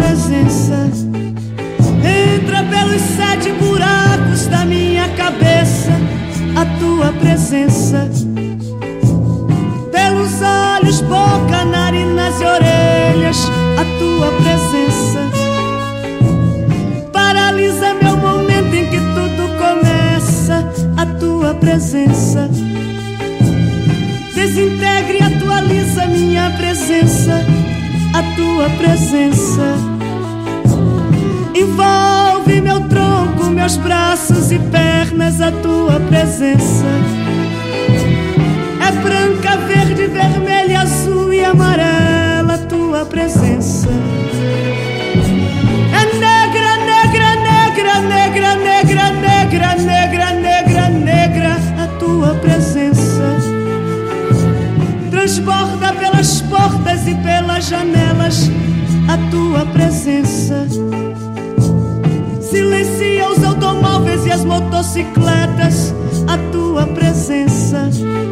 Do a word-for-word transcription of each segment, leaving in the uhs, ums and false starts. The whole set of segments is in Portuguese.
presença entra pelos sete buracos da minha cabeça. A tua presença pelos olhos, boca, narinas e orelhas. A tua presença paralisa meu momento em que tudo começa. A tua presença desintegra e atualiza minha presença. A tua presença envolve meu tronco, meus braços e pernas. A tua presença é branca, verde, vermelha, azul e amarela. A tua presença é negra, negra, negra, negra, negra, negra, negra, negra, negra. A tua presença transborda pelas portas e pelas janelas. A tua presença silencia os automóveis e as motocicletas. A tua presença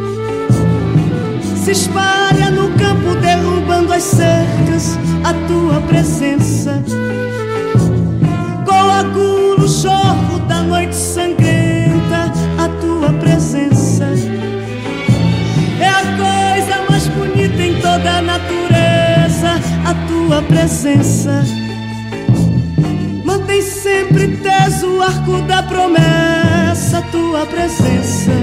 se espalha no campo, derrubando as cercas. A tua presença coagula o jorro da noite sangrenta. A tua presença é a coisa mais bonita em toda a natureza. A tua presença mantém sempre teso o arco da promessa. A tua presença